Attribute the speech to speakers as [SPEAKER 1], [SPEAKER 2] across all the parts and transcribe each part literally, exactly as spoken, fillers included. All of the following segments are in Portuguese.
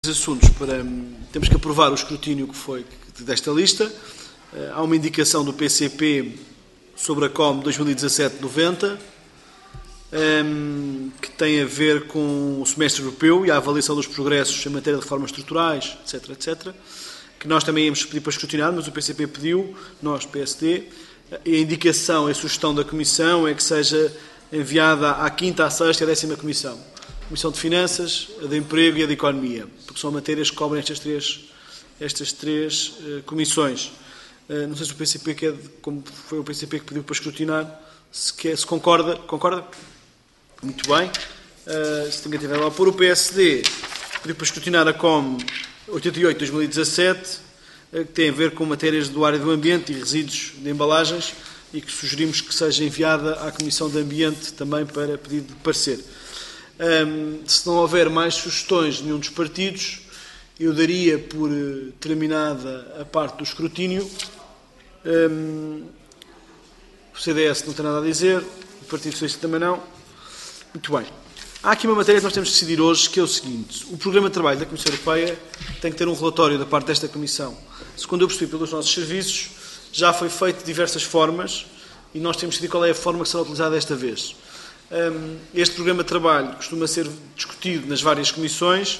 [SPEAKER 1] assuntos para temos que aprovar o escrutínio que foi desta lista. Há uma indicação do P C P sobre a C O M dois mil e dezassete noventa que tem a ver com o semestre europeu e a avaliação dos progressos em matéria de reformas estruturais, etc, etc, que nós também íamos pedir para escrutinar, mas o P C P pediu, nós, P S D, a indicação e a sugestão da Comissão é que seja enviada à quinta, à sexta e à décima Comissão. A Comissão de Finanças, a de Emprego e a de Economia, porque são matérias que cobrem estas três, estas três uh, comissões. Uh, não sei se o P C P quer, como foi o P C P que pediu para escrutinar, se, quer, se concorda. Concorda? Muito bem. Uh, se ninguém tiver lá por o P S D, pediu para escrutinar a C O M oitenta e oito de dois mil e dezassete, uh, que tem a ver com matérias do área do ambiente e resíduos de embalagens e que sugerimos que seja enviada à Comissão de Ambiente também para pedido de parecer. Um, se não houver mais sugestões de nenhum dos partidos, eu daria por uh, terminada a parte do escrutínio. Um, o C D S não tem nada a dizer, o Partido Socialista também não. Muito bem. Há aqui uma matéria que nós temos de decidir hoje, que é o seguinte: o programa de trabalho da Comissão Europeia tem que ter um relatório da parte desta Comissão. Segundo eu percebi pelos nossos serviços, já foi feito de diversas formas e nós temos de decidir qual é a forma que será utilizada desta vez. Este programa de trabalho costuma ser discutido nas várias comissões.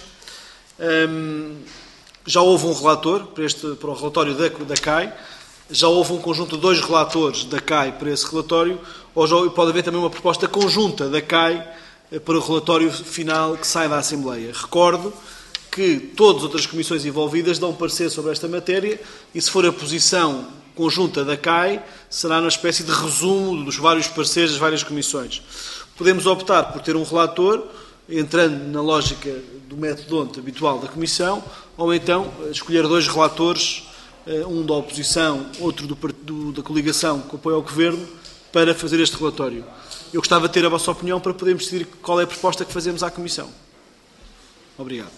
[SPEAKER 1] Já houve um relator para, este, para o relatório da, da C A I, já houve um conjunto de dois relatores da C A I para esse relatório, ou já pode haver também uma proposta conjunta da C A I para o relatório final que sai da Assembleia. Recordo que todas as outras comissões envolvidas dão parecer sobre esta matéria e, se for a posição conjunta da C A I, será uma espécie de resumo dos vários pareceres das várias comissões. Podemos optar por ter um relator, entrando na lógica do método habitual da Comissão, ou então escolher dois relatores, um da oposição, outro do, do, da coligação que apoia o Governo, para fazer este relatório. Eu gostava de ter a vossa opinião para podermos decidir qual é a proposta que fazemos à Comissão. Obrigado.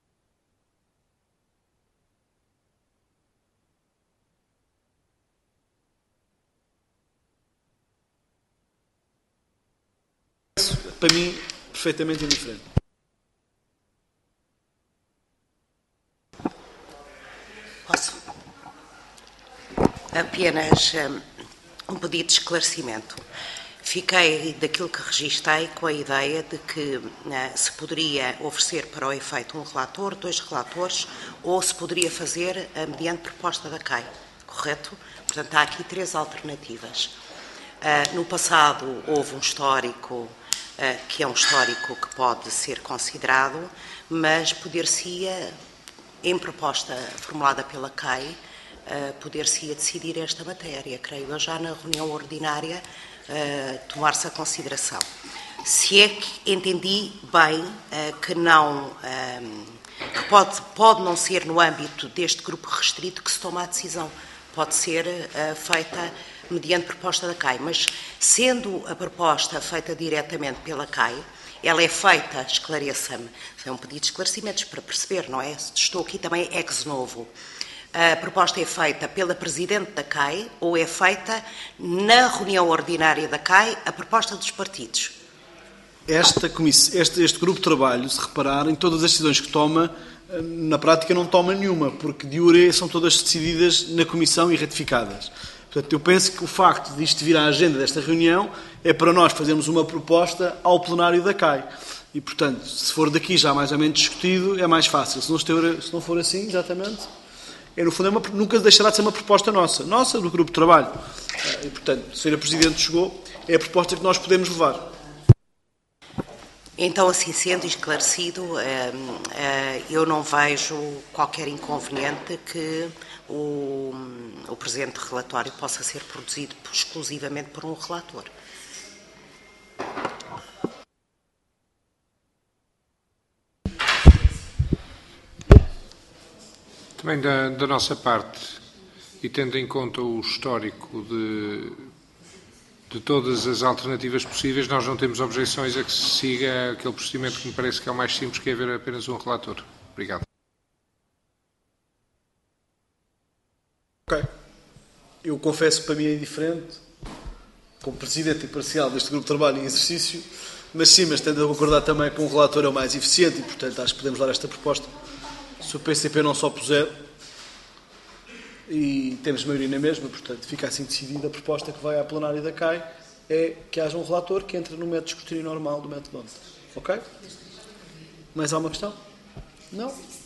[SPEAKER 1] Para mim, perfeitamente indiferente.
[SPEAKER 2] Posso? Apenas um, um pedido de esclarecimento. Fiquei, daquilo que registrei, com a ideia de que uh, se poderia oferecer para o efeito um relator, dois relatores, ou se poderia fazer uh, mediante proposta da C A I. Correto? Portanto, há aqui três alternativas. Uh, no passado, houve um histórico que é um histórico que pode ser considerado, mas poder-se-ia, em proposta formulada pela C A I, poder-se-ia decidir esta matéria, creio eu, já na reunião ordinária, tomar-se a consideração. Se é que entendi bem que não, que pode, pode não ser no âmbito deste grupo restrito que se toma a decisão, pode ser feita mediante proposta da C A I, mas sendo a proposta feita diretamente pela C A I, ela é feita, esclareça-me, é um pedido de esclarecimentos para perceber, não é? Estou aqui também ex novo. A proposta é feita pela Presidente da C A I ou é feita na reunião ordinária da C A I a proposta dos partidos?
[SPEAKER 1] Esta comissão, este, este grupo de trabalho, se repararem, todas as decisões que toma, na prática não toma nenhuma, porque de iure são todas decididas na Comissão e ratificadas. Portanto, eu penso que o facto de isto vir à agenda desta reunião é para nós fazermos uma proposta ao plenário da C A I. E, portanto, se for daqui já mais ou menos discutido, é mais fácil. Se não, esteja, se não for assim, exatamente, é, no fundo, é uma, nunca deixará de ser uma proposta nossa. Nossa, do grupo de trabalho. E, portanto, se a senhora Presidente chegou, é a proposta que nós podemos levar.
[SPEAKER 2] Então, assim sendo esclarecido, eu não vejo qualquer inconveniente que o, o presente relatório possa ser produzido exclusivamente por um relator.
[SPEAKER 3] Também da, da nossa parte, e tendo em conta o histórico de, de todas as alternativas possíveis, nós não temos objeções a que se siga aquele procedimento que me parece que é o mais simples, que é haver apenas um relator. Obrigado.
[SPEAKER 1] Ok. Eu confesso que para mim é indiferente, como Presidente imparcial deste grupo de trabalho em exercício, mas sim, mas tendo a concordar também que um relator é o mais eficiente e, portanto, acho que podemos dar esta proposta. Se o P C P não só puser, e temos maioria na mesma, portanto fica assim decidida, a proposta que vai à plenária da C A I é que haja um relator que entre no método de escrutínio normal do método de onda. Ok? Mais alguma questão? Não?